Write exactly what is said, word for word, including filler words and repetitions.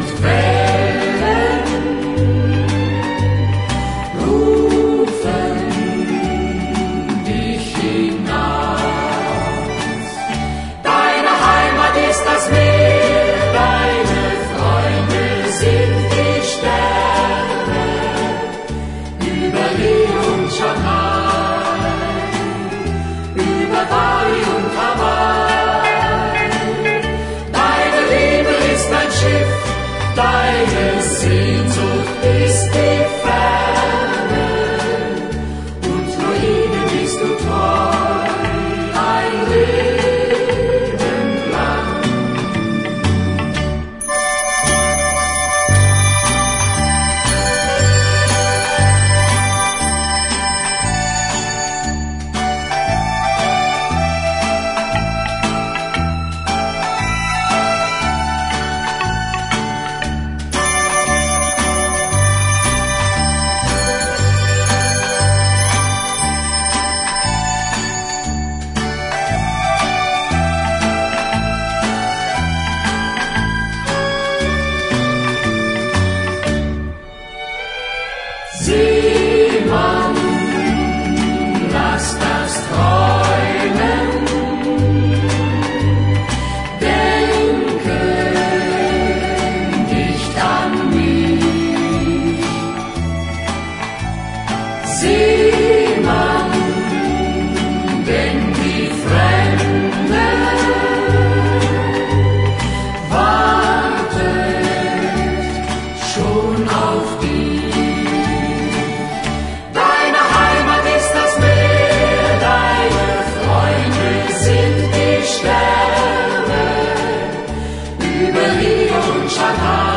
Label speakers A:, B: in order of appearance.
A: Wellen rufen dich hinaus. Deine Heimat ist das Meer, deine Freunde sind die Sterne, über Lee und Shanghai, über Bali und Hawaii. Deine Liebe ist ein Schiff, deine Sehnsucht ist die Ferne, und nur ihnen bist du treu, ein Leben lang. Seemann, lass das träumen, denke nicht an mich. Seemann, denn die Fremde wartet schon auf dich. Sterne über Lee und Shanghai.